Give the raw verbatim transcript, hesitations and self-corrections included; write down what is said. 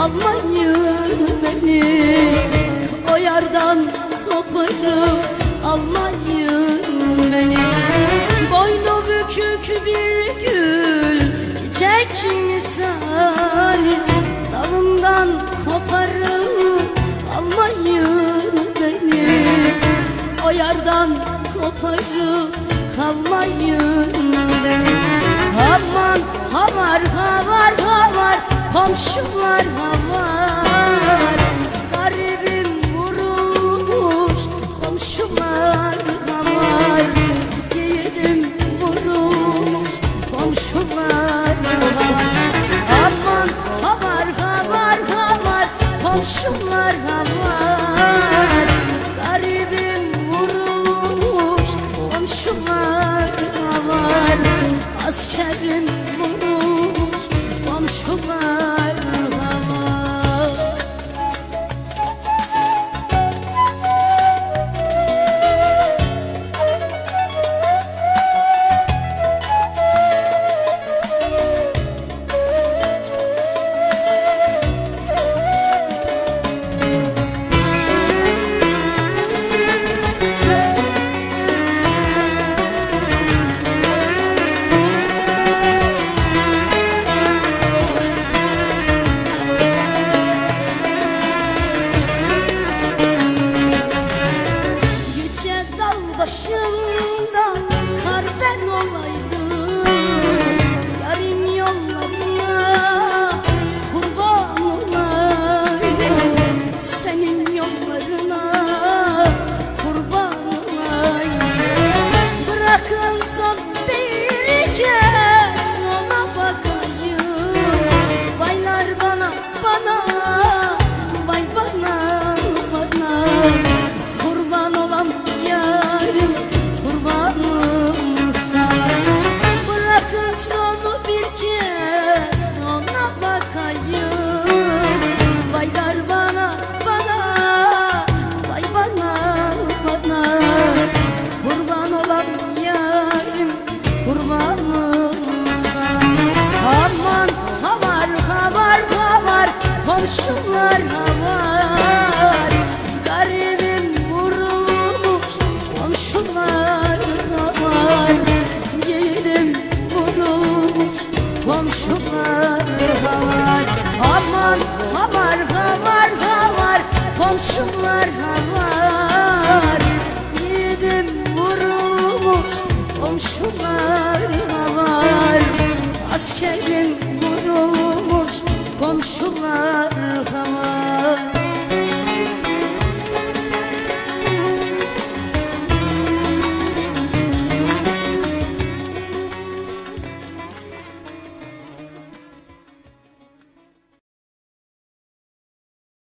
almayın beni. O yardan koparıp almayın beni. Boynu bükük bir gül, çiçek misali, dalımdan koparıp almayın beni. O yardan koparıp almayın beni. Aman havar havar havar, komşular havar. Garibim vurulmuş, komşular havar. Yiğidim vurulmuş, komşular havar. Aman havar havar havar, komşular havar. Garibim vurulmuş, komşular havar. Askerim vurulmuş, komşular havar. Başımda kar ben olaydım, yarın yollarına kurban olayım. Senin yollarına kurban olayım. Bırakın son bir kez ona bakayım. Baylar bana bana, bay bana bana, kurban olam yarım, kurbanım sana. Bırakın sonu bir kez ona bakayım. Baylar bana bana, bay bana bana, kurban olam yarım, kurbanım sana. Aman havar havar havar, komşular havar. Garibim vurulmuş, komşular havar. Yiğidim vurulmuş, komşular havar. Aman havar havar havar, komşular havar. Yiğidim vurulmuş, komşular havar. Askerim vurulmuş, komşular havar.